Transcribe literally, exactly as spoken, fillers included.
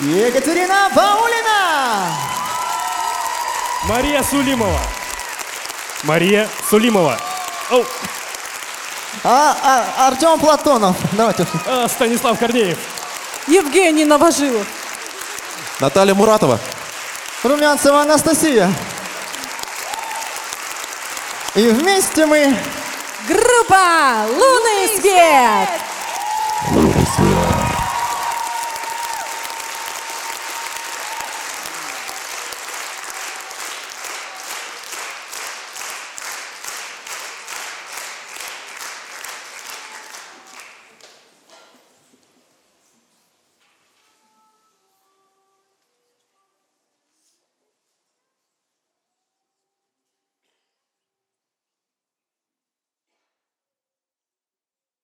Екатерина Баулина. Мария Сулимова. Мария Сулимова. Оу. А, а, Артем Платонов. Давайте. А, Станислав Корнеев. Евгений Новожилов. Наталья Муратова. Румянцева Анастасия. И вместе мы... Группа «Лунный свет». Лунный свет.